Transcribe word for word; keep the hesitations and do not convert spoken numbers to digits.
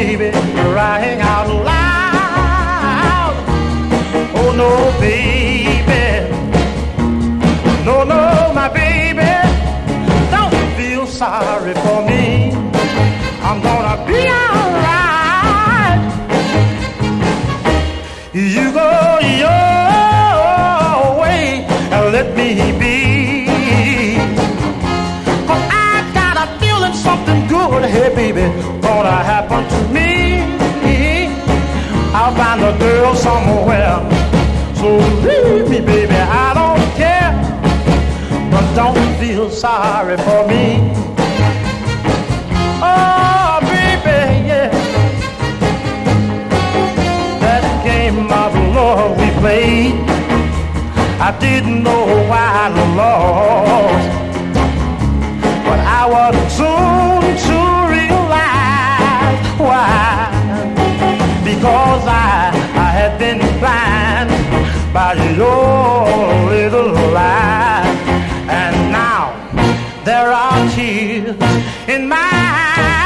baby, crying out loud. Oh no, baby, no, no, my baby, don't feel sorry for me. I'm gonna be alright. You go your way and let me be. Cause I got a feeling something good, hey baby, gonna happen to me. I'll find a girl somewhere. So leave me, baby, I don't care. But don't feel sorry for me. Oh, baby, yeah. That game of love we played, I didn't know why I lost. But I was soon to realize why. Because I, I had been blind by your little lie. And now there are tears in my